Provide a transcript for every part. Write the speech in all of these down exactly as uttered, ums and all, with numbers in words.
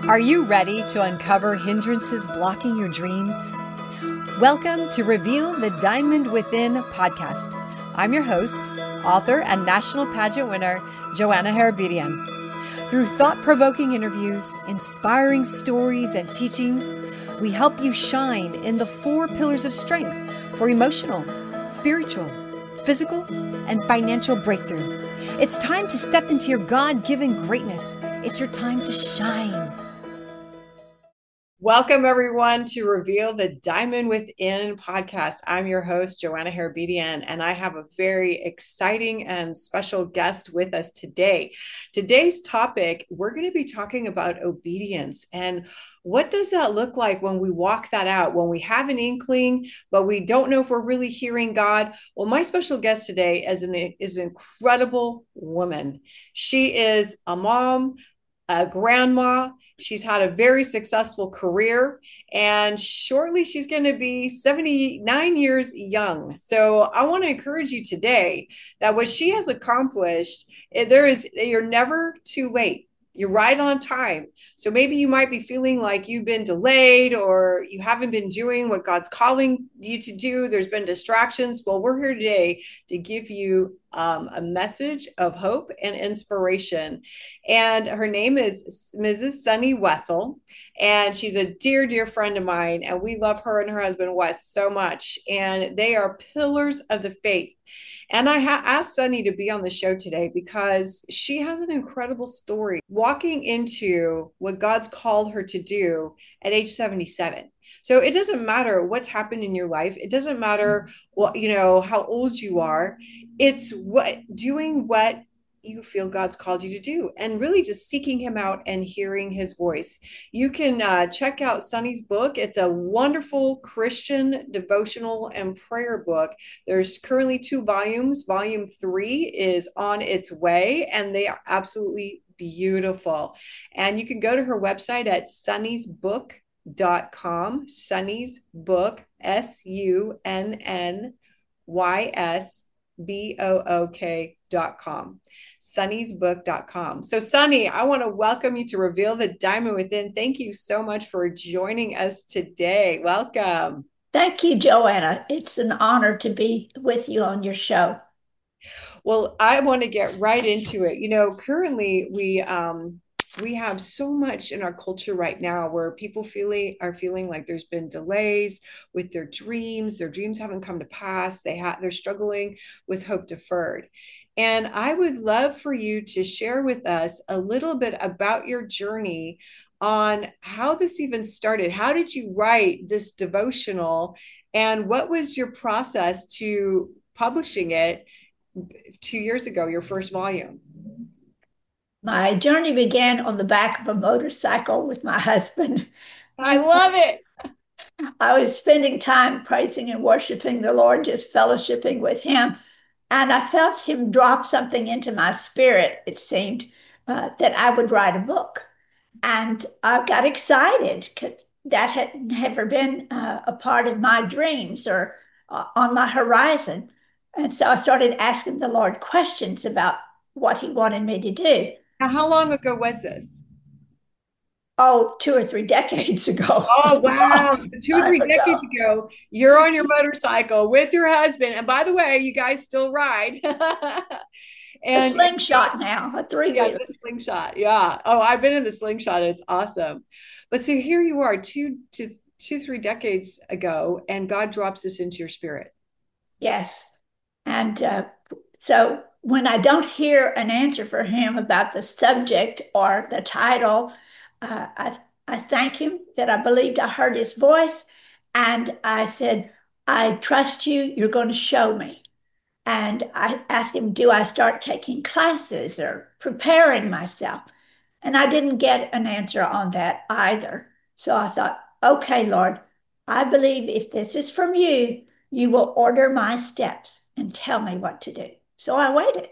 Are you ready to uncover hindrances blocking your dreams? Welcome to Reveal the Diamond Within podcast. I'm your host, author, and national pageant winner, Joanna Harabedian. Through thought-provoking interviews, inspiring stories, and teachings, we help you shine in the four pillars of strength for emotional, spiritual, physical, and financial breakthrough. It's time to step into your God-given greatness. It's your time to shine. Welcome, everyone, to Reveal the Diamond Within podcast. I'm your host, Joanna Harabedian, and I have a very exciting and special guest with us today. Today's topic, we're going to be talking about obedience and what does that look like when we walk that out, when we have an inkling, but we don't know if we're really hearing God? Well, my special guest today is an, is an incredible woman. She is a mom, a grandma. She's had a very successful career, and shortly she's going to be seventy-nine years young. So I want to encourage you today that what she has accomplished, there is, you're never too late. You're right on time. So maybe you might be feeling like you've been delayed or you haven't been doing what God's calling you to do. There's been distractions. Well, we're here today to give you um, a message of hope and inspiration. And her name is Missus Sunny Wessel. And she's a dear, dear friend of mine. And we love her and her husband, Wes, so much. And they are pillars of the faith. And I ha- asked Sunny to be on the show today because she has an incredible story walking into what God's called her to do at age seventy-seven. So it doesn't matter what's happened in your life. It doesn't matter what, you know, how old you are. It's what doing what you feel God's called you to do, and really just seeking him out and hearing his voice. You can uh, check out Sunny's book. It's a wonderful Christian devotional and prayer book. There's currently two volumes. Volume three is on its way, and they are absolutely beautiful. And you can go to her website at sunny's book dot com, Sunny's Book, S U N N Y S B O O K dot com, sunnys book dot com. So Sunny, I want to welcome you to Reveal the Diamond Within. Thank you so much for joining us today. Welcome. Thank you, Joanna. It's an honor to be with you on your show. Well, I want to get right into it. You know, currently we um we have so much in our culture right now where people feeling are feeling like there's been delays with their dreams. Their dreams haven't come to pass. They have they're struggling with hope deferred. And I would love for you to share with us a little bit about your journey on how this even started. How did you write this devotional, and what was your process to publishing it two years ago, your first volume? My journey began on the back of a motorcycle with my husband. I love it. I was spending time praising and worshiping the Lord, just fellowshipping with him. And I felt him drop something into my spirit, it seemed, uh, that I would write a book. And I got excited because that had never been uh, a part of my dreams or uh, on my horizon. And so I started asking the Lord questions about what he wanted me to do. Now, how long ago was this? Oh, two or three decades ago. Oh, wow. So two or Time three ago. decades ago, you're on your motorcycle with your husband. And by the way, you guys still ride. A And slingshot now, a yeah, three-wheeler. the slingshot. Yeah. Oh, I've been in the slingshot. It's awesome. But so here you are, two to two, three decades ago, and God drops this into your spirit. Yes. And uh, so when I don't hear an answer for him about the subject or the title, uh, I, I thank him that I believed I heard his voice. And I said, I trust you. You're going to show me. And I asked him, do I start taking classes or preparing myself? And I didn't get an answer on that either. So I thought, okay, Lord, I believe if this is from you, you will order my steps and tell me what to do. So I waited.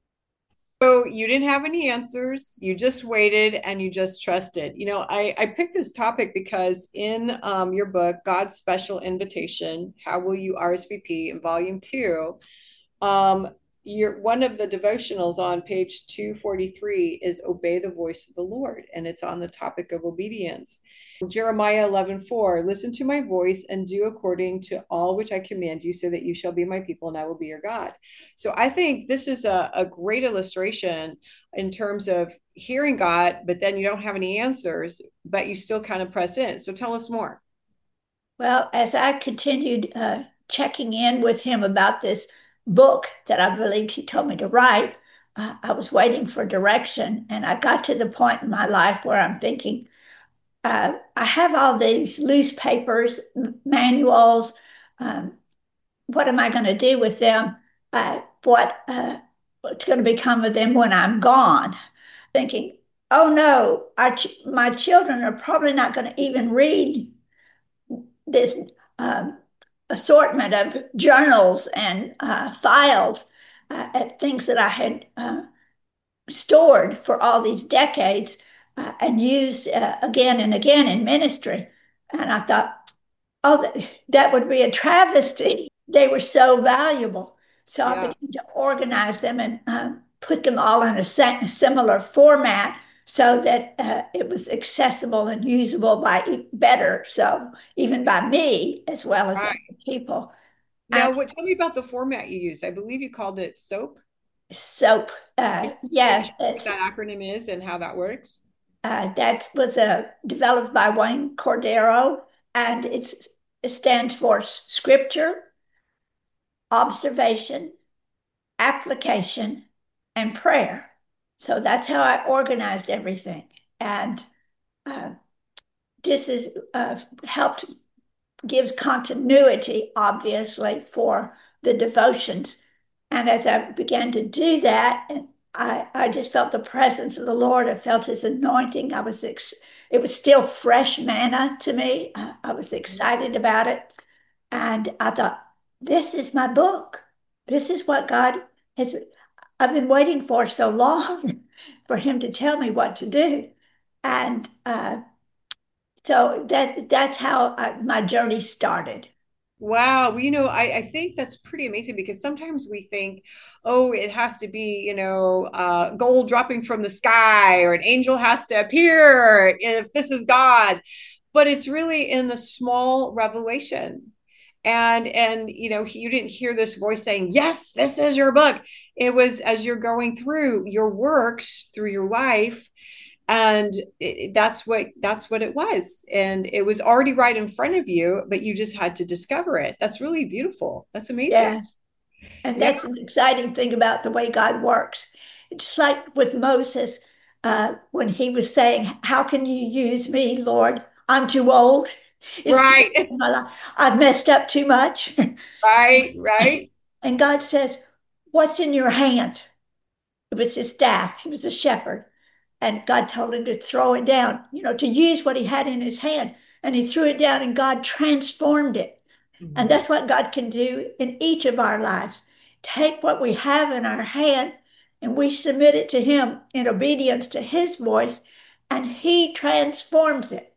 So you didn't have any answers. You just waited and you just trusted. You know, I, I picked this topic because in um, your book, God's Special Invitation, How Will You R S V P in volume two, um, your one of the devotionals on page two forty-three is obey the voice of the Lord, and it's on the topic of obedience. Jeremiah eleven four, listen to my voice and do according to all which I command you, so that you shall be my people and I will be your God. So I think this is a, a great illustration in terms of hearing God, but then you don't have any answers, but you still kind of press in. So tell us more. Well, as I continued uh, checking in with him about this book that I believed he told me to write, uh, I was waiting for direction. And I got to the point in my life where I'm thinking, uh, I have all these loose papers, manuals. Um, what am I going to do with them? Uh, what uh, what's going to become of them when I'm gone? Thinking, oh no, our ch my children are probably not going to even read this um, assortment of journals and uh, files, uh, and things that I had uh, stored for all these decades, uh, and used uh, again and again in ministry. And I thought, oh, that, that would be a travesty. They were so valuable. So I Yeah. began to organize them and um, put them all in a similar format so that uh, it was accessible and usable by e- better, so even by me as well as other Right. people. Now, And what, tell me about the format you use. I believe you called it SOAP. soap, Can uh, you yes, explain what it's, that acronym is and how that works? uh, that was uh, developed by Wayne Cordero, and it's, it stands for scripture, observation, application, and prayer. So that's how I organized everything. And uh, this has uh, helped give continuity, obviously, for the devotions. And as I began to do that, I, I just felt the presence of the Lord. I felt his anointing. I was ex- it was still fresh manna to me. I, I was excited about it. And I thought, this is my book. This is what God has, I've been waiting for so long for him to tell me what to do. And uh, so that that's how I, my journey started. Wow. Well, you know, I, I think that's pretty amazing because sometimes we think, oh, it has to be, you know, uh, gold dropping from the sky or an angel has to appear if this is God. But it's really in the small revelation. And and you know, you didn't hear this voice saying, yes, this is your book. It was as you're going through your works through your wife, and it, that's what that's what it was, and it was already right in front of you, but you just had to discover it. That's really beautiful. That's amazing. Yeah. And Now, that's an exciting thing about the way God works. It's like with Moses, uh, when he was saying, how can you use me, Lord? I'm too old. It's too right. late in my life. I've messed up too much. Right, right. And God says, what's in your hand? It was his staff. He was a shepherd. And God told him to throw it down, you know, to use what he had in his hand. And he threw it down and God transformed it. And Mhm. that's what God can do in each of our lives. Take what we have in our hand and we submit it to him in obedience to his voice, and he transforms it.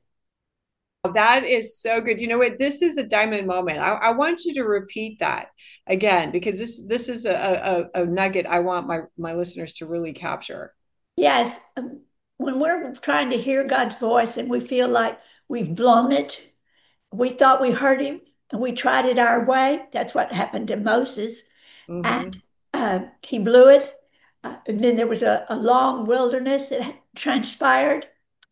That is so good. You know what? This is a diamond moment. I, I want you to repeat that again because this this is a, a, a nugget I want my my listeners to really capture. Yes, um, when we're trying to hear God's voice and we feel like we've blown it, we thought we heard him and we tried it our way. That's what happened to Moses. And Hmm. uh, he blew it. Uh, and then there was a, a long wilderness that transpired,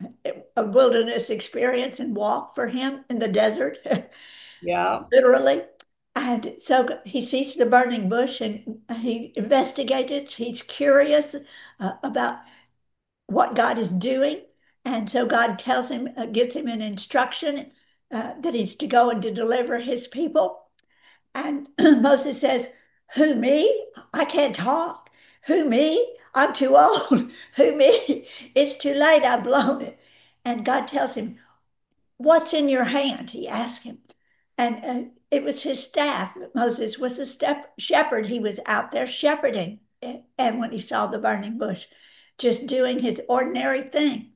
a wilderness experience and walk for him in the desert, Yeah. literally. And so he sees the burning bush and he investigates it. He's curious uh, about what God is doing. And so God tells him, uh, gives him an instruction uh, that he's to go and to deliver his people. And Moses says, who, me? I can't talk. Who, me? I'm too old. Who, me? It's too late. I've blown it. And God tells him, what's in your hand? He asked him. And uh, it was his staff. Moses was a step shepherd. He was out there shepherding. And when he saw the burning bush, just doing his ordinary thing.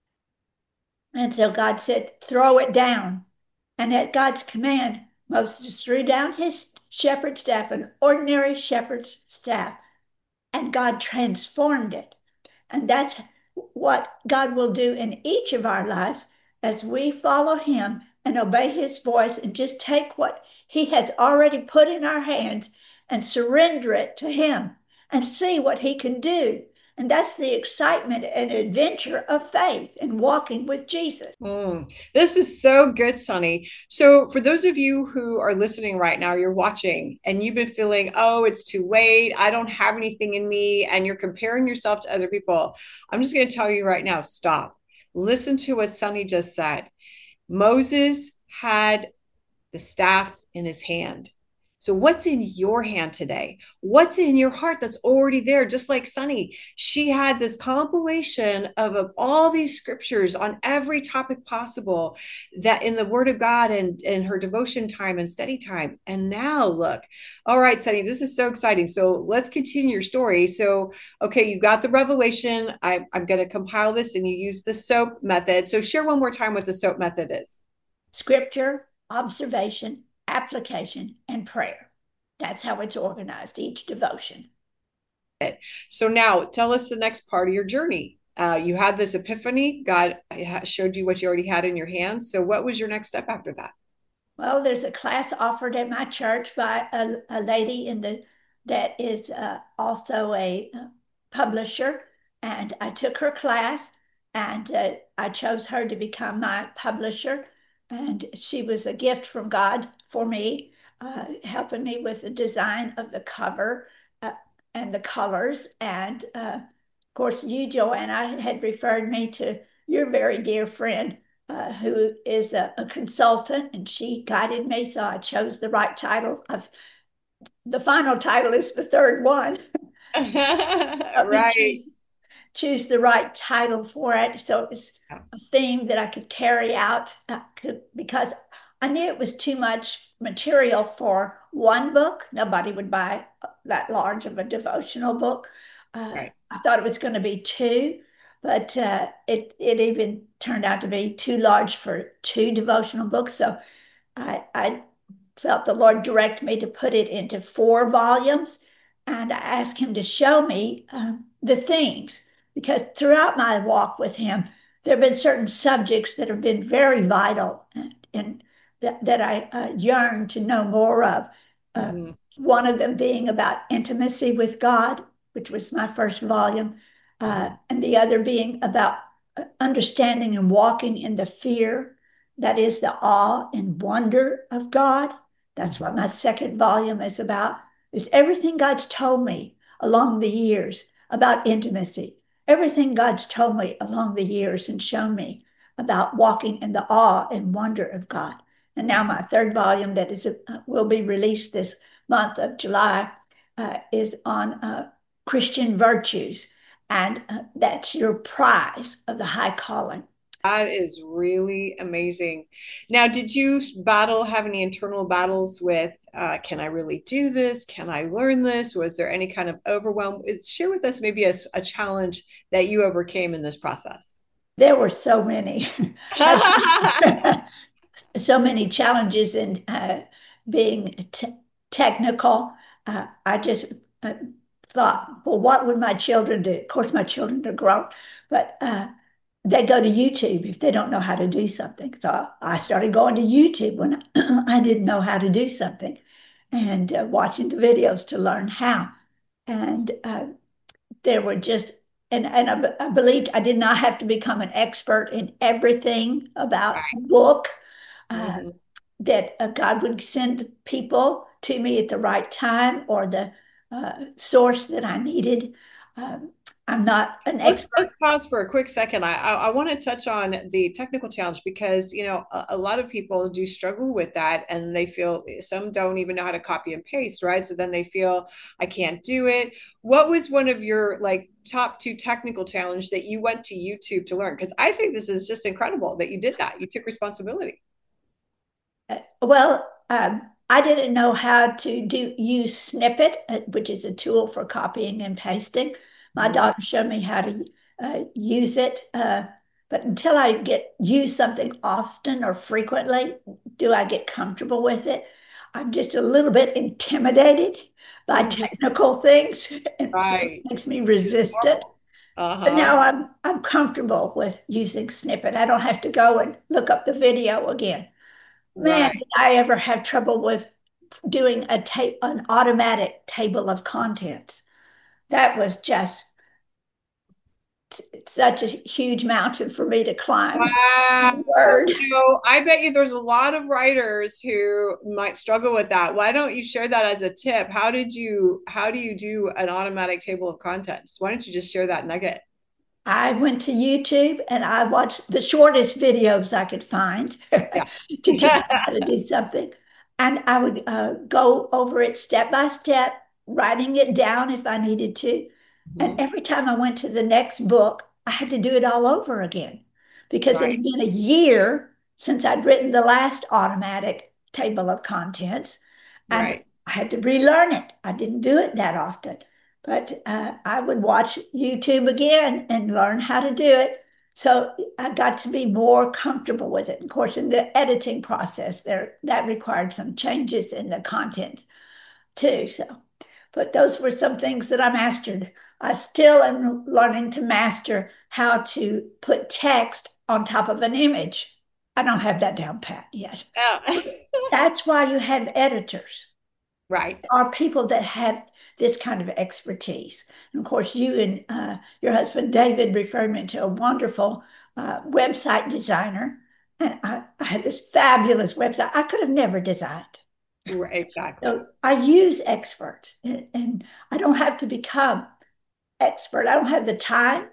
And so God said, throw it down. And at God's command, Moses threw down his shepherd staff, an ordinary shepherd's staff, and God transformed it. And that's what God will do in each of our lives as we follow Him and obey His voice and just take what He has already put in our hands and surrender it to Him and see what He can do. And that's the excitement and adventure of faith and walking with Jesus. Mm, this is so good, Sonny. So, for those of you who are listening right now, you're watching and you've been feeling, oh, it's too late. I don't have anything in me. And you're comparing yourself to other people. I'm just going to tell you right now, stop. Listen to what Sonny just said. Moses had the staff in his hand. So, what's in your hand today? What's in your heart that's already there? Just like Sunny, she had this compilation of, of all these scriptures on every topic possible that in the Word of God and in her devotion time and study time. And now, look, all right, Sunny, this is so exciting. So, let's continue your story. So, okay, you got the revelation. I, I'm going to compile this and you use the SOAP method. So, share one more time what the SOAP method is. Scripture, observation, application, and prayer. That's how it's organized, each devotion. So now tell us the next part of your journey. Uh, you had this epiphany. God showed you what you already had in your hands. So what was your next step after that? Well, there's a class offered at my church by a, a lady in the that is uh, also a uh, publisher, and I took her class, and uh, I chose her to become my publisher, and she was a gift from God for me, uh, helping me with the design of the cover uh, and the colors, and uh, of course, you, Joanna, had referred me to your very dear friend uh, who is a, a consultant, and she guided me, so I chose the right title. Of the final title is the third one. Help me Right. choose choose the right title for it, so it was a theme that I could carry out uh, could, because I knew it was too much material for one book. Nobody would buy that large of a devotional book. Uh, Right. I thought it was going to be two, but uh, it it even turned out to be too large for two devotional books. So I I felt the Lord direct me to put it into four volumes, and I asked Him to show me um, the themes because throughout my walk with Him, there have been certain subjects that have been very vital and, and that, that I uh, yearn to know more of. Uh, Mm-hmm. one of them being about intimacy with God, which was my first volume, uh, Mm-hmm. and the other being about uh, understanding and walking in the fear, that is the awe and wonder of God. That's what my second volume is about. Is everything God's told me along the years about intimacy, everything God's told me along the years and shown me about walking in the awe and wonder of God. And now my third volume that is uh, will be released this month of July uh, is on uh, Christian virtues, and uh, that's your prize of the high calling. That is really amazing. Now, did you battle, have any internal battles with, uh, can I really do this? Can I learn this? Was there any kind of overwhelm? Share with us maybe a, a challenge that you overcame in this process. There were so many, so many challenges in uh, being t technical. Uh, I just uh, thought, well, what would my children do? Of course, my children are grown, but uh, they go to YouTube if they don't know how to do something. So I started going to YouTube when I didn't know how to do something and uh, watching the videos to learn how. And uh, there were just, and, and I, I believed I did not have to become an expert in everything about Right. book, uh, Mm-hmm. that uh, God would send people to me at the right time or the uh, source that I needed. Um, I'm not an Let's expert. let's pause for a quick second. I I, I want to touch on the technical challenge because you know a, a lot of people do struggle with that, and they feel some don't even know how to copy and paste, right? So then they feel I can't do it. What was one of your like top two technical challenge that you went to YouTube to learn? Because I think this is just incredible that you did that. You took responsibility. Uh, well, um, I didn't know how to do use Snippet, uh, which is a tool for copying and pasting. My Mhm. daughter showed me how to uh, use it, uh, but until I get use something often or frequently, do I get comfortable with it? I'm just a little bit intimidated by technical things, and so it Right. makes me Which is resistant. normal. But Uh-huh. now I'm I'm comfortable with using Snippet. I don't have to go and look up the video again. Man, Right. did I ever have trouble with doing a tape an automatic table of contents. That was just such a huge mountain for me to climb. Wow. Word. You know, I bet you there's a lot of writers who might struggle with that. Why don't you share that as a tip? How did you, how do you do an automatic table of contents? Why don't you just share that nugget? I went to YouTube and I watched the shortest videos I could find Yeah. to teach me how to do something. And I would uh, go over it step by step, writing it down if I needed to. And Mhm. every time I went to the next book, I had to do it all over again because it Right. had been a year since I'd written the last automatic table of contents. And Right. I had to relearn it. I didn't do it that often. But uh, I would watch YouTube again and learn how to do it. So I got to be more comfortable with it. Of course, in the editing process, there that required some changes in the content too. So, but those were some things that I mastered. I still am learning to master how to put text on top of an image. I don't have that down pat yet. Yeah. That's why you have editors Right. are people that have this kind of expertise. And of course, you and uh, your husband David referred me to a wonderful uh, website designer. And I, I had this fabulous website I could have never designed. Right. Exactly. So I use experts, and, and I don't have to become expert. I don't have the time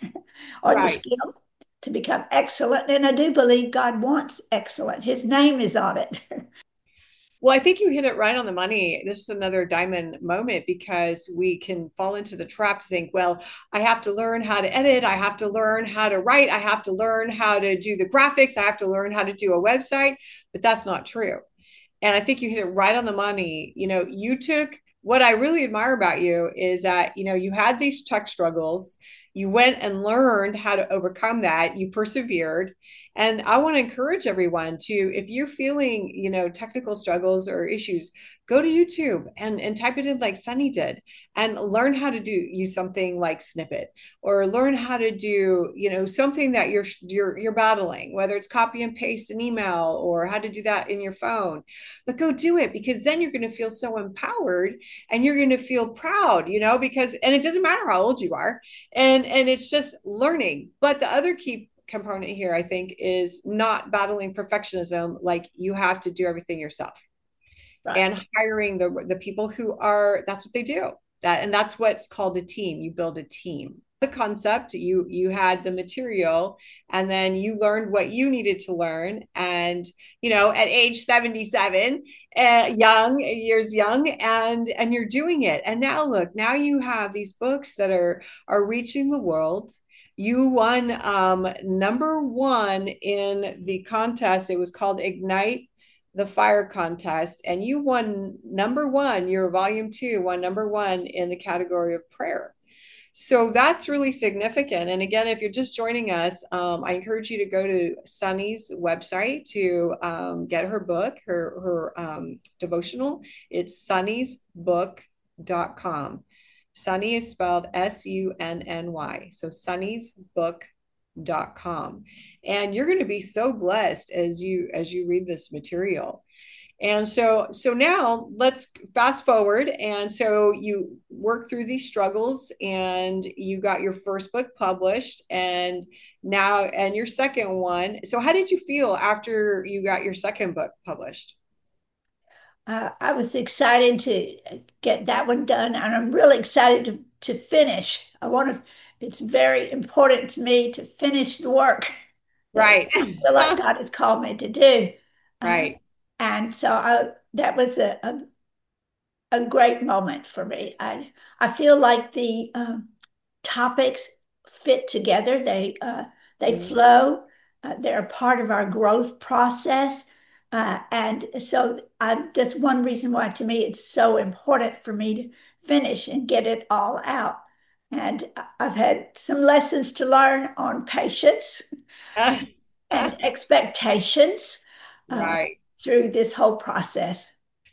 or the Right. skill to become excellent. And I do believe God wants excellent. His name is on it. Well, I think you hit it right on the money. This is another diamond moment because we can fall into the trap to think, well, I have to learn how to edit. I have to learn how to write. I have to learn how to do the graphics. I have to learn how to do a website. But that's not true. And I think you hit it right on the money. You know, you took what I really admire about you is that, you know, you had these tech struggles. You went and learned how to overcome that. You persevered. And I want to encourage everyone to, if you're feeling, you know, technical struggles or issues, go to YouTube and, and type it in like Sunny did and learn how to do use something like Snippet or learn how to do, you know, something that you're you're you're battling, whether it's copy and paste an email or how to do that in your phone. But go do it because then you're going to feel so empowered and you're going to feel proud, you know, because and it doesn't matter how old you are. And and it's just learning. But the other key component here, I think, is not battling perfectionism like you have to do everything yourself Right. and hiring the the people who are that's what they do. That and that's what's called a team. You build a team. The concept, you you had the material and then you learned what you needed to learn and you know at age seventy-seven uh, young years young and and you're doing it and now look now you have these books that are are reaching the world. You won um, number one in the contest. It was called Ignite the Fire contest, and you won number one. Your volume two won number one in the category of prayer. So that's really significant. And again, if you're just joining us, um, I encourage you to go to Sunny's website to um, get her book, her her um, devotional. It's sunnys book dot com. Sunny is spelled S U N N Y. So sunnys book dot com. And you're going to be so blessed as you as you read this material. And so so now let's fast forward. And so you work through these struggles and you got your first book published and now and your second one. So how did you feel after you got your second book published? Uh, I was excited to get that one done, and I'm really excited to, to finish. I want to, it's very important to me to finish the work that Right. I feel like God has called me to do. Uh, Right. and so I, that was a, a, a great moment for me. I, I feel like the um, topics fit together. They uh, they Mm-hmm. flow. Uh, they're a part of our growth process. Uh, and so I, that's one reason why to me it's so important for me to finish and get it all out. And I've had some lessons to learn on patience and expectations uh, Right. through this whole process.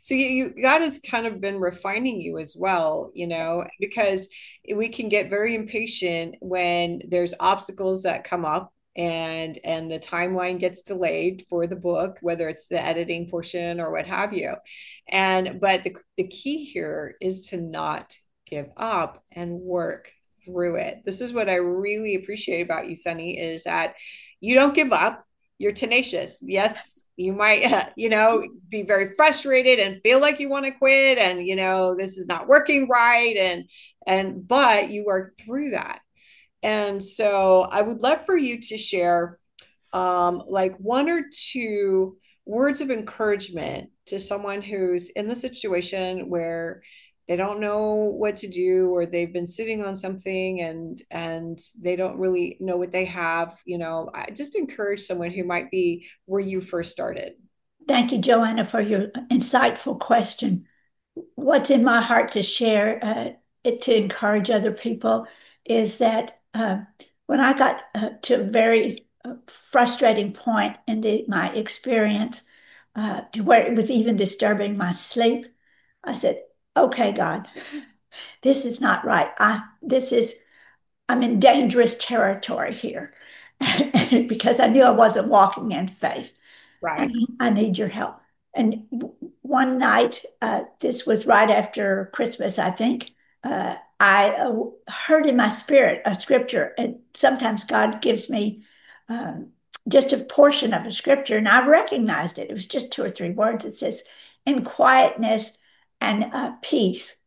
So you, you God has kind of been refining you as well, you know, because we can get very impatient when there's obstacles that come up and and the timeline gets delayed for the book, whether it's the editing portion or what have you. And but the, the key here is to not give up and work through it. This is what I really appreciate about you, Sunny, is that you don't give up. You're tenacious. Yes, you might, uh, you know, be very frustrated and feel like you want to quit and, you know, this is not working right. And, and, but you work through that. And so I would love for you to share um, like one or two words of encouragement to someone who's in the situation where they don't know what to do or they've been sitting on something and and they don't really know what they have. You know, I just encourage someone who might be where you first started. Thank you, Joanna, for your insightful question. What's in my heart to share, uh, it, to encourage other people, is that uh, when I got uh, to a very uh, frustrating point in the, my experience, uh, to where it was even disturbing my sleep, I said, "Okay, God, this is not right. I this is I'm in dangerous territory here," because I knew I wasn't walking in faith. And Right. I need your help. And one night, uh, this was right after Christmas, I think, uh, I uh, heard in my spirit a scripture. And sometimes God gives me um, just a portion of a scripture, and I recognized it. It was just two or three words. It says, "In quietness and uh, peace."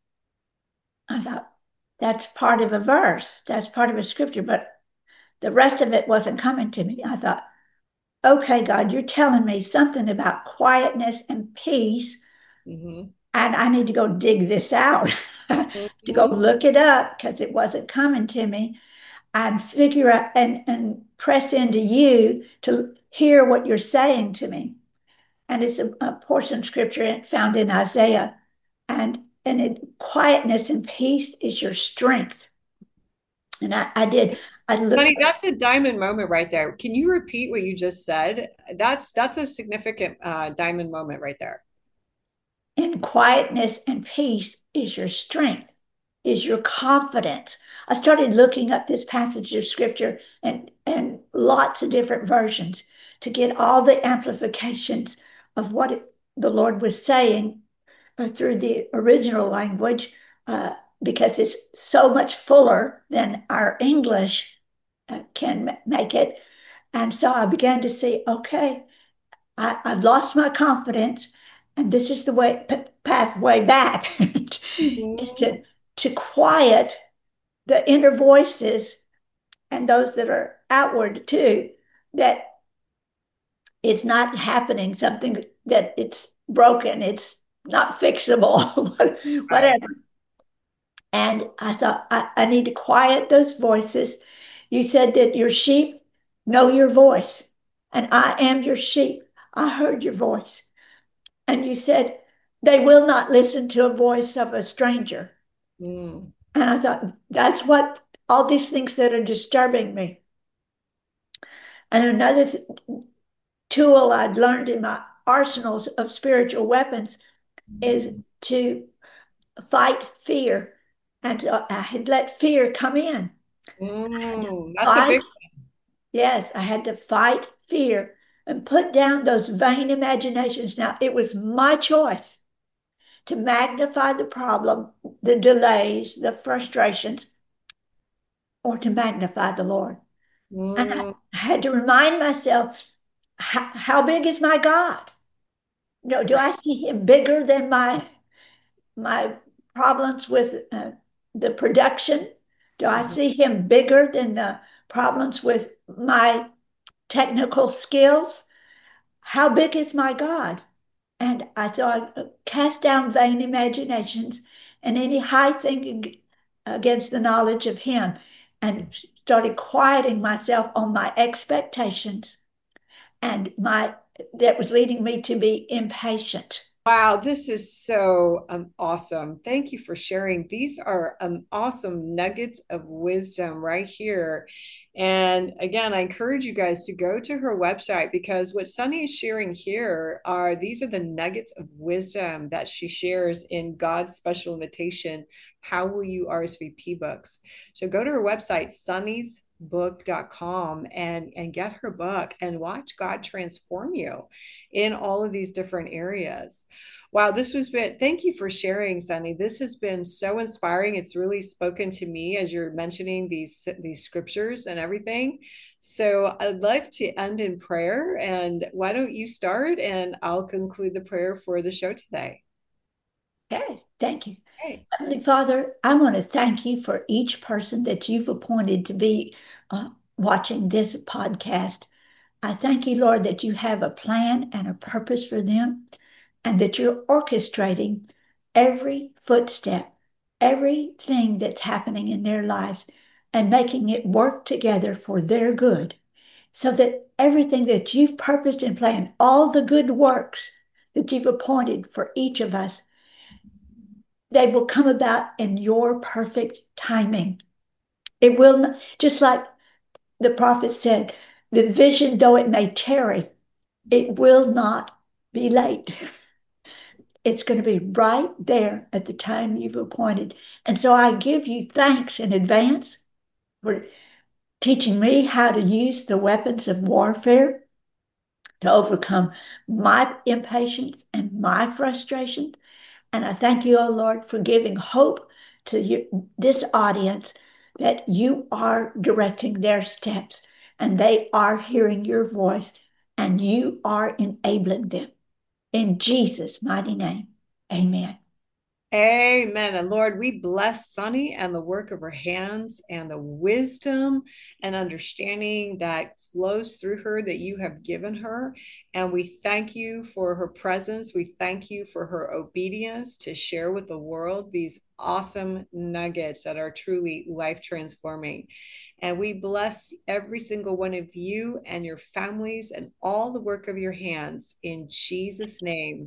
I thought, that's part of a verse, that's part of a scripture, but the rest of it wasn't coming to me. I thought, okay, God, you're telling me something about quietness and peace, Mm-hmm. and I need to go dig this out, to go Mm-hmm. look it up because it wasn't coming to me, and figure out and, and press into you to hear what you're saying to me. And it's a, a portion of scripture found in Isaiah, and and it, quietness and peace is your strength. And I, I did, I looked Honey, that's a diamond moment right there. Can you repeat what you just said? That's that's a significant uh, diamond moment right there. in quietness and peace is your strength, is your confidence. I started looking up this passage of scripture and, and lots of different versions to get all the amplifications of what it, the Lord was saying uh, through the original language, uh, because it's so much fuller than our English uh, can make it. And so I began to see, okay, I, I've lost my confidence, and this is the way p- pathway back is Mm-hmm. to to quiet the inner voices and those that are outward too. That it's not happening. Something that it's broken. It's not fixable. Right. Whatever. And I thought I, I need to quiet those voices. You said that your sheep know your voice, and I am your sheep. I heard your voice. And you said, they will not listen to a voice of a stranger. Mm. And I thought, that's what all these things that are disturbing me. And another th- tool I'd learned in my arsenals of spiritual weapons is to fight fear. And uh, I had let fear come in. I had to Mm. That's a fight. big Yes, I had to fight fear and put down those vain imaginations. Now, it was my choice to magnify the problem, the delays, the frustrations, or to magnify the Lord. And I one. had to remind myself, how, how big is my God? You know, do Right. I see him bigger than my my problems with uh, the production? Do I Mhm. see him bigger than the problems with my technical skills? How big is my God? And I thought, cast down vain imaginations and any high thinking against the knowledge of Him, and started quieting myself on my expectations and my that was leading me to be impatient. Wow, this is so um, awesome. Thank you for sharing. These are um, awesome nuggets of wisdom right here. And again, I encourage you guys to go to her website, because what Sunny is sharing here are these are the nuggets of wisdom that she shares in God's special invitation. How will you R S V P books? So go to her website, sunny's book dot com, and and get her book and watch God transform you in all of these different areas. Wow, this was been, thank you for sharing, Sunny. This has been so inspiring. It's really spoken to me as you're mentioning these these scriptures and everything. So I'd like to end in prayer. And why don't you start and I'll conclude the prayer for the show today. Okay, thank you. Okay. Heavenly Father, I want to thank you for each person that you've appointed to be uh, watching this podcast. I thank you, Lord, that you have a plan and a purpose for them, and that you're orchestrating every footstep, everything that's happening in their lives, and making it work together for their good, so that everything that you've purposed and planned, all the good works that you've appointed for each of us, they will come about in your perfect timing. It will not, just like the prophet said, the vision, though it may tarry, it will not be late. It's going to be right there at the time you've appointed. And so I give you thanks in advance for teaching me how to use the weapons of warfare to overcome my impatience and my frustration. And I thank you, oh Lord, for giving hope to you, this audience, that you are directing their steps and they are hearing your voice and you are enabling them. In Jesus' mighty name, amen. Amen. And Lord, we bless Sunny and the work of her hands and the wisdom and understanding that flows through her that you have given her. And we thank you for her presence. We thank you for her obedience to share with the world these awesome nuggets that are truly life transforming. And we bless every single one of you and your families and all the work of your hands in Jesus' name.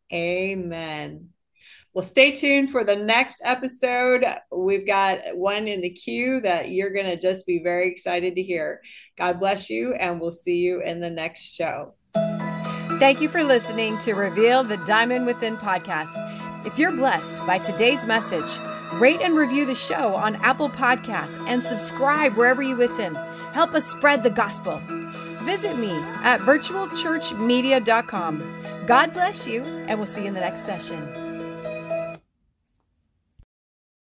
Amen. Well, stay tuned for the next episode. We've got one in the queue that you're going to just be very excited to hear. God bless you, and we'll see you in the next show. Thank you for listening to Reveal the Diamond Within podcast. If you're blessed by today's message, rate and review the show on Apple Podcasts and subscribe wherever you listen. Help us spread the gospel. Visit me at virtual church media dot com. God bless you, and we'll see you in the next session.